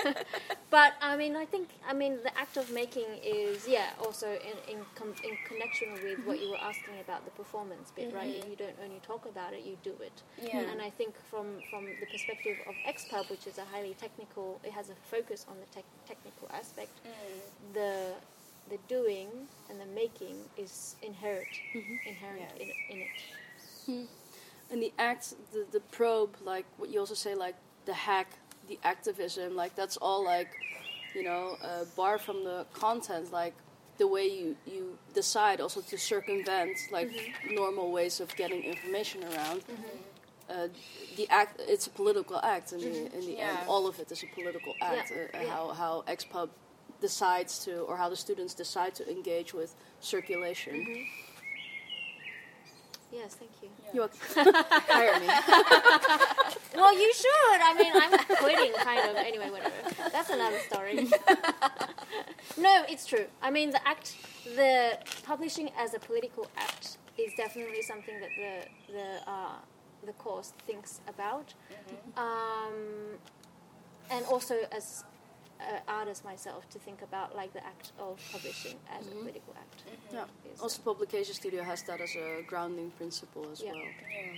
But I mean, the act of making is also in connection with what you were asking about the performance bit, right? You don't only talk about it, you do it. Yeah. And I think from the perspective of XPub, which is a highly technical, it has a focus on the technical aspect. The doing and the making is inherent in it. And the act, the probe, like what you also say, like the hack, the activism, like that's all like, bar from the content, like the way you decide also to circumvent like normal ways of getting information around. The act, it's a political act in the end. All of it is a political act. How XPub decides to, or how the students decide to engage with circulation. Yes, thank you. You hire me. Well, you should. I mean, I'm quitting, kind of. Anyway, whatever. That's another story. No, it's true. I mean, the publishing as a political act is definitely something that the course thinks about, and also as artist myself to think about like the act of publishing as a political act. Yeah. Also, Publication Studio has that as a grounding principle as well. Yeah.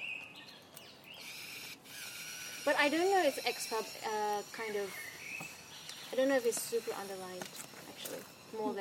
But I don't know if XPub I don't know if it's super underlined actually more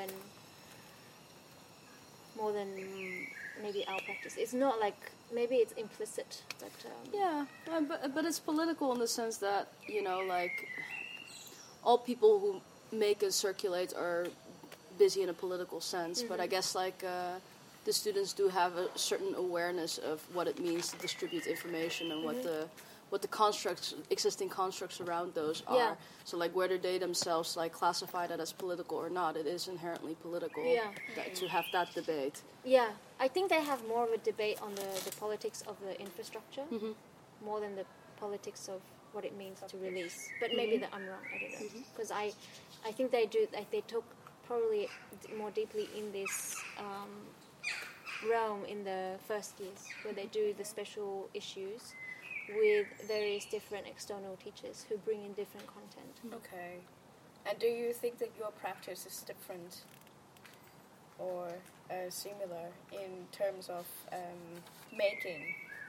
than maybe our practice. It's not like, maybe it's implicit, but but it's political in the sense that like all people who make and circulate are busy in a political sense, but I guess like the students do have a certain awareness of what it means to distribute information and what the existing constructs around those are. Yeah. So like whether they themselves like classify that as political or not, it is inherently political to have that debate. Yeah, I think they have more of a debate on the politics of the infrastructure more than the politics of what it means to release. But maybe that I'm wrong, I don't know. Because I think they do, like they took probably more deeply in this realm in the first years, where they do the special issues with various different external teachers who bring in different content. Okay. And do you think that your practice is different or similar in terms of making?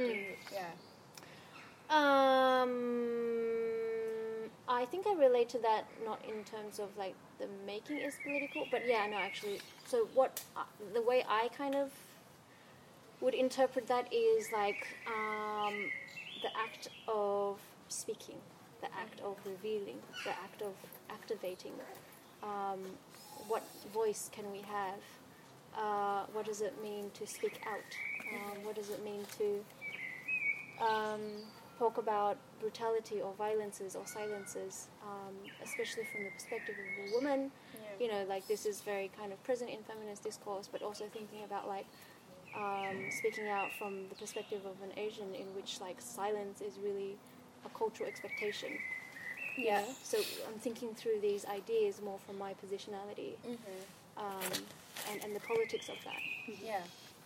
I think I relate to that not in terms of like the making is political, but actually. So what the way I kind of would interpret that is like the act of speaking, the act of revealing, the act of activating. What voice can we have? What does it mean to speak out? What does it mean to talk about brutality or violences or silences, especially from the perspective of a woman? Like this is very kind of present in feminist discourse, but also thinking about like speaking out from the perspective of an Asian, in which like silence is really a cultural expectation. Yeah. So I'm thinking through these ideas more from my positionality, and the politics of that. Yeah.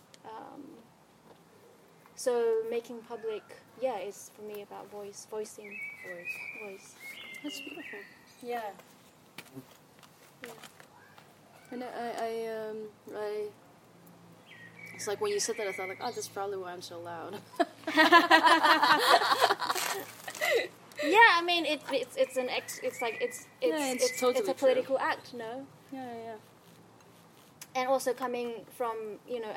So making public, is for me about voicing. That's beautiful. Yeah. And I it's like when you said that, I thought like, that's probably why I'm so loud. Yeah, I mean it's a political act, no? Yeah. And also coming from